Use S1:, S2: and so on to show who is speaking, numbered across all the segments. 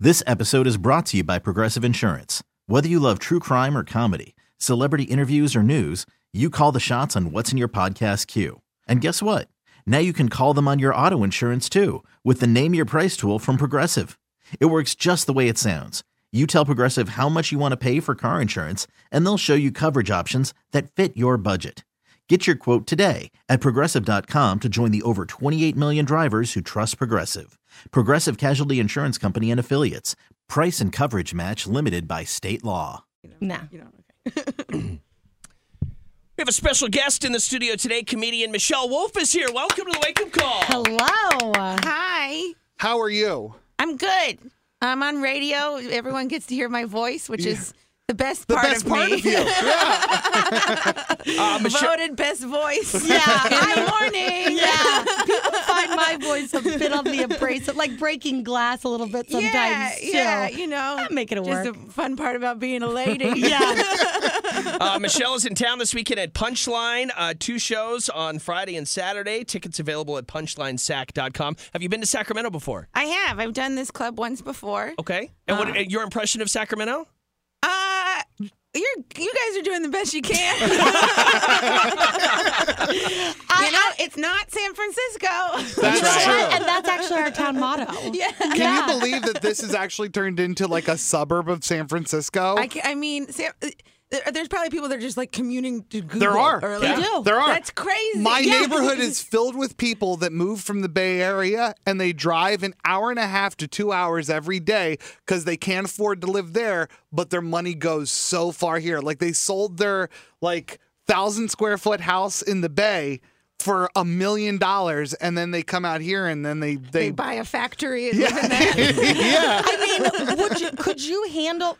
S1: This episode is brought to you by Progressive Insurance. Whether you love true crime or comedy, celebrity interviews or news, you call the shots on what's in your podcast queue. And guess what? Now you can call them on your auto insurance too with the Name Your Price tool from Progressive. It works just the way it sounds. You tell Progressive how much you want to pay for car insurance, and they'll show you coverage options that fit your budget. Get your quote today at Progressive.com to join the over 28 million drivers who trust Progressive. Progressive Casualty Insurance Company and Affiliates. Price and coverage match limited by state law.
S2: No.
S3: We have a special guest in the studio today. Comedian Michelle Wolf is here. Welcome to the Wake Up Call.
S2: Hello.
S4: Hi.
S5: How are you?
S4: I'm good. I'm on radio. Everyone gets to hear my voice, which is the best part of me.
S5: You. Yeah.
S4: Voted best voice.
S2: Yeah.
S4: In the morning.
S2: Yeah. People find my voice a bit on the abrasive, like breaking glass a little bit sometimes.
S4: Yeah,
S2: too.
S4: you know.
S2: I'm making it work.
S4: Just the fun part about being a lady.
S2: Yeah.
S3: Michelle is in town this weekend at Punchline. 2 shows on Friday and Saturday. Tickets available at punchlinesac.com. Have you been to Sacramento before?
S4: I have. I've done this club once before.
S3: Okay. And what your impression of Sacramento?
S4: You guys are doing the best you can. It's not San Francisco.
S5: That's true.
S2: And that's actually our town motto.
S4: Yeah.
S5: Can you believe that this is actually turned into like a suburb of San Francisco?
S4: I mean, there's probably people that are just like commuting to Google.
S5: There are.
S4: Or,
S2: They
S4: like,
S2: do.
S5: There are.
S4: That's crazy.
S5: My
S4: Yeah.
S5: neighborhood is filled with people that move from the Bay Area and they drive an hour and a half to 2 hours every day because they can't afford to live there, but their money goes so far here. Like they sold their 1,000 square foot house in the Bay for $1 million, and then they come out here and then
S4: They buy a factory and live in there.
S5: yeah.
S2: I mean, could you handle...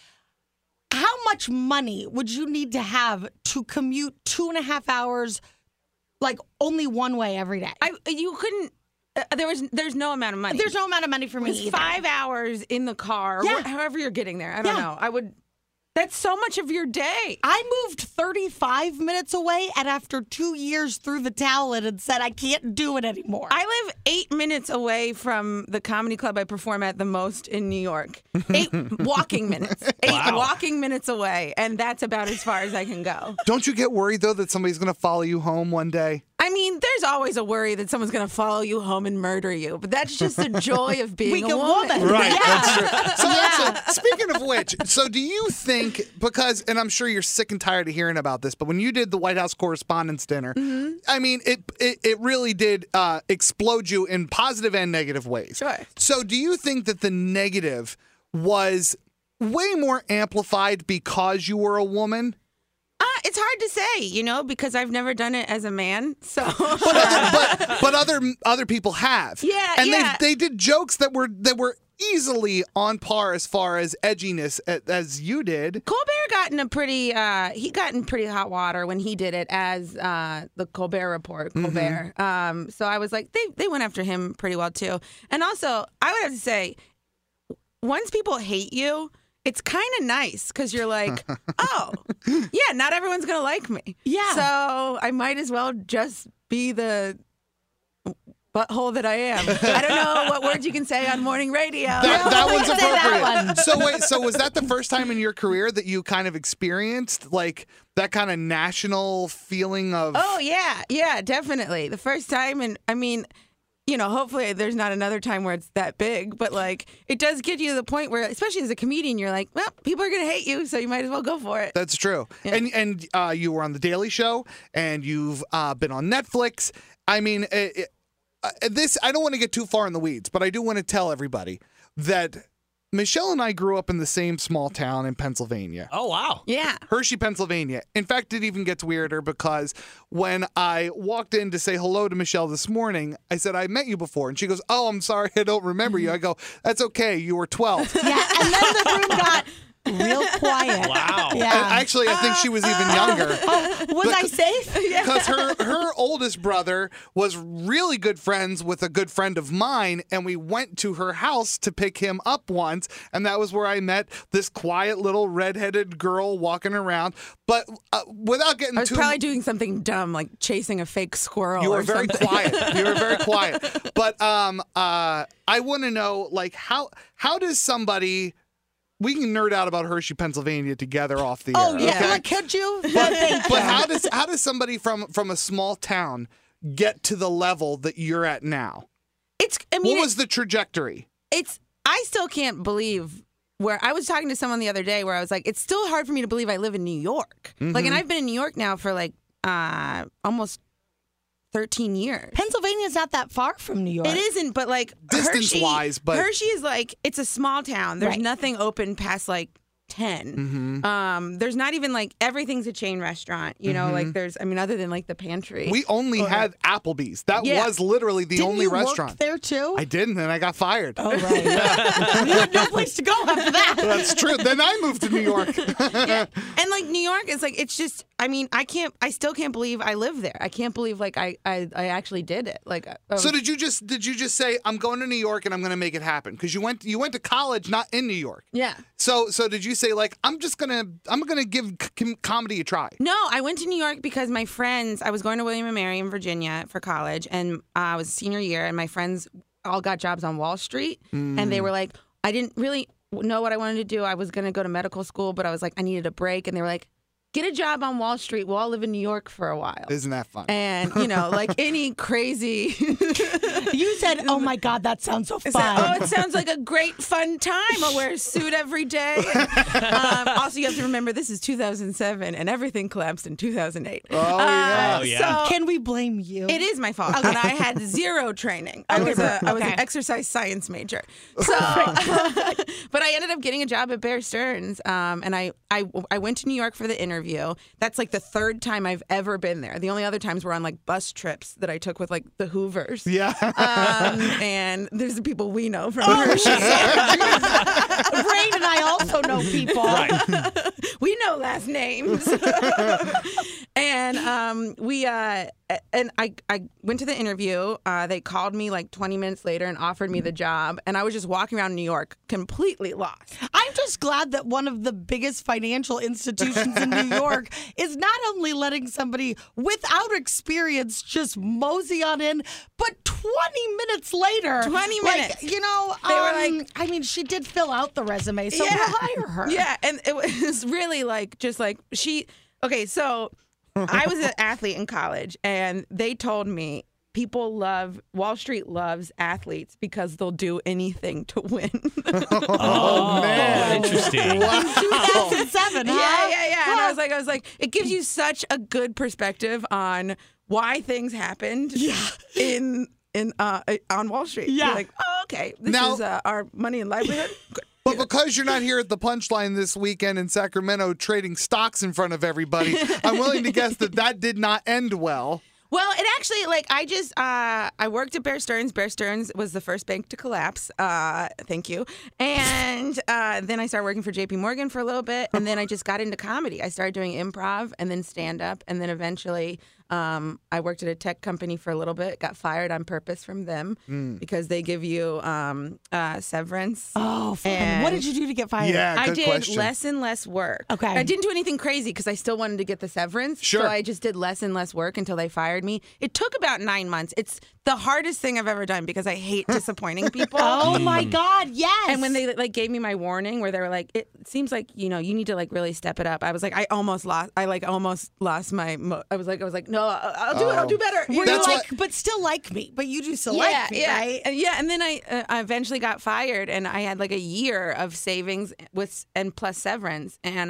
S2: How much money would you need to have to commute 2.5 hours, like only one way every day?
S4: You couldn't. There's no amount of money.
S2: There's no amount of money for me.
S4: It's
S2: either.
S4: 5 hours in the car,
S2: Yeah.
S4: however you're getting there. I don't
S2: Yeah.
S4: know. I would. That's so much of your day.
S2: I moved 35 minutes away, and after 2 years threw the towel in and said, I can't do it anymore.
S4: I live 8 minutes away from the comedy club I perform at the most in New York. 8 walking minutes. 8 walking minutes away, and that's about as far as I can go.
S5: Don't you get worried, though, that somebody's going to follow you home one day?
S4: I mean, there's always a worry that someone's going to follow you home and murder you, but that's just the joy of being a woman.
S5: Right,
S2: Yeah.
S5: that's true. So, speaking of which, so do you think, because, and I'm sure you're sick and tired of hearing about this, but when you did the White House Correspondents' Dinner, I mean, it really did explode you in positive and negative ways.
S4: Sure.
S5: So do you think that the negative was way more amplified because you were a woman?
S4: It's hard to say, because I've never done it as a man. So,
S5: But other people have.
S4: Yeah,
S5: and
S4: yeah.
S5: they did jokes that were easily on par as far as edginess as you did.
S4: Colbert got in pretty hot water when he did it as the Colbert Report. Colbert. So I was like, they went after him pretty well too. And also, I would have to say, once people hate you, it's kind of nice because you're like, oh, yeah, not everyone's going to like me.
S2: Yeah.
S4: So I might as well just be the butthole that I am. I don't know what words you can say on morning radio.
S5: That one's
S2: say that
S5: appropriate.
S2: one.
S5: So wait, so was that the first time in your career that you kind of experienced like that kind of national feeling of?
S4: Oh, yeah, definitely. The first time, and I mean, hopefully there's not another time where it's that big, but like it does get you to the point where, especially as a comedian, you're like, well, people are going to hate you, so you might as well go for it.
S5: That's true.
S4: Yeah.
S5: And you were on The Daily Show, and you've been on Netflix. I mean, this, I don't want to get too far in the weeds, but I do want to tell everybody that Michelle and I grew up in the same small town in Pennsylvania.
S3: Oh, wow.
S4: Yeah.
S5: Hershey, Pennsylvania. In fact, it even gets weirder because when I walked in to say hello to Michelle this morning, I said, I met you before. And she goes, oh, I'm sorry, I don't remember you. I go, that's okay, you were 12.
S2: Yeah, and then the room got real quiet.
S3: Wow.
S5: And
S2: Yeah.
S5: actually, I think she was even younger.
S2: Was I safe?
S5: Because her oldest brother was really good friends with a good friend of mine, and we went to her house to pick him up once, and that was where I met this quiet little redheaded girl walking around. But without getting
S4: I was
S5: too
S4: probably doing something dumb, like chasing a fake squirrel.
S5: you were
S4: or
S5: very
S4: something.
S5: quiet. You were very quiet. But I want to know, like, how does somebody? We can nerd out about Hershey, Pennsylvania together off the
S2: Oh
S5: air.
S2: yeah.
S5: okay?
S2: Like, could you? Thank
S5: But
S2: you.
S5: how does somebody from a small town get to the level that you're at now?
S4: It's. I mean,
S5: What was the trajectory?
S4: it's. I still can't believe where I was talking to someone the other day where I was like, it's still hard for me to believe I live in New York. Like, and I've been in New York now for like almost 13 years.
S2: Pennsylvania's not that far from New York.
S4: It isn't, but like
S5: Distance-wise, but-
S4: Hershey is like, it's a small town. There's
S2: Right.
S4: nothing open past like 10. There's not even like everything's a chain restaurant. You know, like there's. I mean, other than like the pantry.
S5: We only had Applebee's. That
S4: Yeah.
S5: was literally the
S2: Didn't
S5: only
S2: you
S5: restaurant.
S2: work there too?
S5: I didn't, and I got fired.
S2: Oh right. You had no place to go after that.
S5: That's true. Then I moved to New York.
S4: And like New York is like, it's just. I mean, I still can't believe I live there. I can't believe like I actually did it. Like.
S5: So did you just say I'm going to New York and I'm going to make it happen? Because you went to college not in New York.
S4: Yeah.
S5: So did you say like I'm gonna give comedy a try?
S4: No, I went to New York because my friends, I was going to William & Mary in Virginia for college, and I was senior year, and my friends all got jobs on Wall Street, and they were like, I didn't really know what I wanted to do. I was going to go to medical school, but I was like, I needed a break, and they were like, get a job on Wall Street. We'll all live in New York for a while.
S5: Isn't that fun?
S4: And, you know, like any crazy.
S2: You said, "Oh my God, that sounds so
S4: I said,
S2: fun."
S4: oh, it sounds like a great fun time. I'll wear a suit every day. Also, you have to remember this is 2007 and everything collapsed in 2008.
S5: Oh, yeah.
S3: Oh, yeah.
S4: So
S2: Can we blame you?
S4: it is my fault. And I had zero training. I was an exercise science major. So, but I ended up getting a job at Bear Stearns. And I went to New York for the interview. That's like the third time I've ever been there. The only other times were on like bus trips that I took with like the Hoovers.
S5: Yeah.
S4: And there's the people we know from
S2: Oh,
S4: Hershey.
S2: Rain and I also know people.
S3: Right.
S4: We know last names. And I went to the interview. They called me like 20 minutes later and offered me the job. And I was just walking around New York completely lost.
S2: I'm just glad that one of the biggest financial institutions in New York is not only letting somebody without experience just mosey on in, but 20 minutes later.
S4: 20
S2: like,
S4: minutes.
S2: You know,
S4: They were like-
S2: I mean, she did fill out the resume, so
S4: Yeah.
S2: we'll hire her.
S4: Yeah, and it was really like just like she. Okay, so I was an athlete in college, and they told me Wall Street loves athletes because they'll do anything to win.
S3: Oh,
S5: man.
S3: Interesting.
S2: 2007, huh?
S4: Yeah. And I was like, it gives you such a good perspective on why things happened. In on Wall Street.
S2: Yeah.
S4: You're like, oh, okay, this
S5: Now-
S4: is our money and livelihood. Good.
S5: But because you're not here at the Punchline this weekend in Sacramento trading stocks in front of everybody, I'm willing to guess that did not end well.
S4: Well, it actually, like, I worked at Bear Stearns. Bear Stearns was the first bank to collapse. Thank you. And then I started working for JP Morgan for a little bit, and then I just got into comedy. I started doing improv and then stand-up, and then eventually I worked at a tech company for a little bit, got fired on purpose from them because they give you severance.
S2: Oh, fun.
S4: And-
S2: What did you do to get fired?
S5: Yeah,
S4: I
S5: good
S4: did
S5: question.
S4: less and less work.
S2: Okay.
S4: I didn't do anything crazy because I still wanted to get the severance.
S5: Sure.
S4: So I just did less and less work until they fired me. It took about 9 months. It's the hardest thing I've ever done because I hate disappointing people.
S2: Oh my God, yes.
S4: And when they like gave me my warning where they were like, it seems like, you know, you need to like really step it up. I was like, I almost lost my, I was like, no, I'll do it. I'll do better.
S2: Were
S5: That's
S2: you
S5: why-
S2: like, but still like me, but you do still like me, right?
S4: And then I eventually got fired, and I had like a year of savings and plus severance, and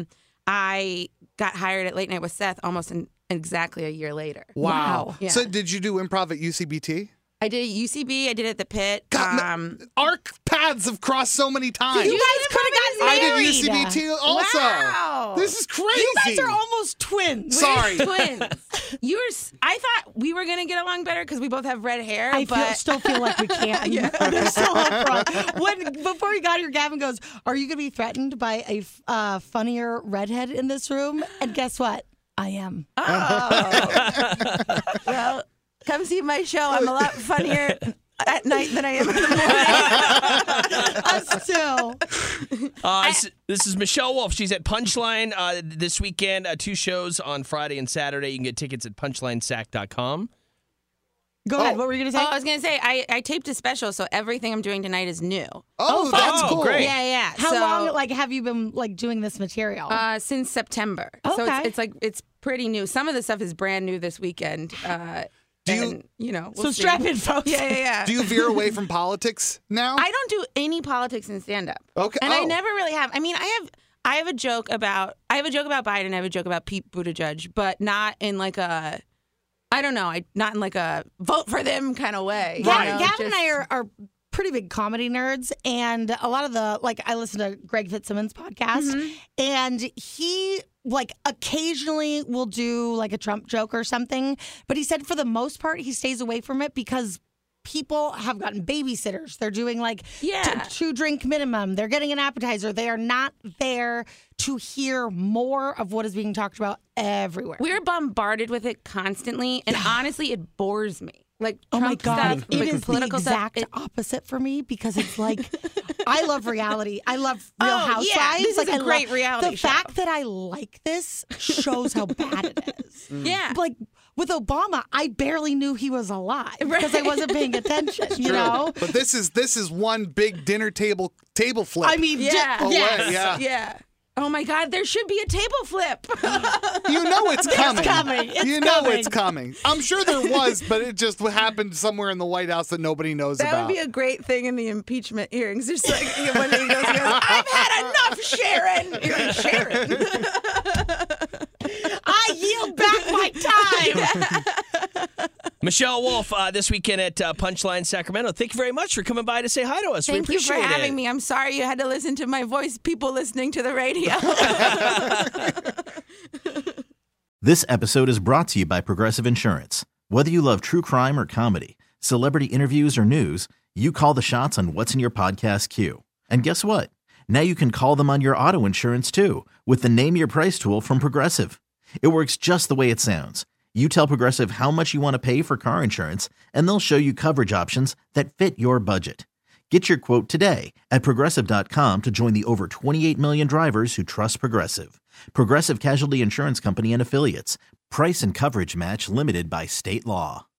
S4: I got hired at Late Night with Seth almost exactly a year later.
S5: Wow.
S4: Yeah.
S5: So did you do improv at UCBT?
S4: I did at UCB. I did it at the Pit.
S5: Our paths have crossed so many times.
S2: You guys could have gotten
S5: I
S2: married.
S5: did UCB also.
S4: Wow.
S5: This is crazy.
S2: You guys are almost twins.
S5: Sorry.
S4: Twins. I thought we were gonna get along better because we both have red hair.
S2: Still feel like we can. There's still hope for us. Before we got here, Gavin goes, "Are you going to be threatened by a funnier redhead in this room?" And guess what? I am.
S4: Oh. Well, come see my show. I'm a lot funnier at night than I am in the morning.
S2: Still.
S3: This is Michelle Wolf. She's at Punchline this weekend. 2 shows on Friday and Saturday. You can get tickets at punchlinesac.com.
S2: Go ahead. What were you going to say?
S4: I was going to say, I taped a special, so everything I'm doing tonight is new.
S5: Oh, that's cool.
S3: Great.
S4: Yeah.
S2: How long have you been doing this material?
S4: Since September.
S2: Okay.
S4: So it's pretty new. Some of the stuff is brand new this weekend. We'll
S2: strap
S4: see.
S2: in, folks.
S4: Yeah.
S5: Do you veer away from politics now?
S4: I don't do any politics in stand-up.
S5: Okay.
S4: And I never really have. I mean, I have a joke about Biden. I have a joke about Pete Buttigieg, but not in like a, I don't know, not in like a vote for them kind of way.
S2: Gavin
S4: You know,
S2: and I are pretty big comedy nerds, and a lot of I listen to Greg Fitzsimmons' podcast, and he occasionally will do like a Trump joke or something, but he said for the most part he stays away from it because people have gotten babysitters. They're doing two drink minimum. They're getting an appetizer. They are not there to hear more of what is being talked about everywhere.
S4: We're bombarded with it constantly, and honestly, it bores me. Like,
S2: oh my
S4: Trump
S2: God,
S4: stuff,
S2: it
S4: like
S2: is
S4: political
S2: the exact
S4: stuff.
S2: opposite for me because it's like, I love reality. I love Real Housewives.
S4: Yeah, this is a great reality
S2: The
S4: show.
S2: fact that I like this shows how bad it is.
S4: Yeah.
S2: Like, with Obama, I barely knew he was alive because I wasn't paying attention, you know?
S5: But this is one big dinner table flip.
S2: I mean,
S4: Yeah.
S2: yes.
S4: Yeah. Oh my God, there should be a table flip.
S5: You know it's coming.
S2: coming. It's
S5: you know
S2: coming.
S5: it's coming. I'm sure there was, but it just happened somewhere in the White House that nobody knows
S4: That
S5: about.
S4: would be a great thing in the impeachment hearings. Just like when he goes, I've had enough, Sharon. You're like, Sharon.
S2: I yield back my time.
S3: Michelle Wolf this weekend at Punchline Sacramento. Thank you very much for coming by to say hi to us.
S4: Thank
S3: we
S4: you for
S3: appreciate
S4: having
S3: it.
S4: me. I'm sorry you had to listen to my voice, people listening to the radio.
S1: This episode is brought to you by Progressive Insurance. Whether you love true crime or comedy, celebrity interviews or news, you call the shots on what's in your podcast queue. And guess what? Now you can call them on your auto insurance too with the Name Your Price tool from Progressive. It works just the way it sounds. You tell Progressive how much you want to pay for car insurance, and they'll show you coverage options that fit your budget. Get your quote today at Progressive.com to join the over 28 million drivers who trust Progressive. Progressive Casualty Insurance Company and Affiliates. Price and coverage match limited by state law.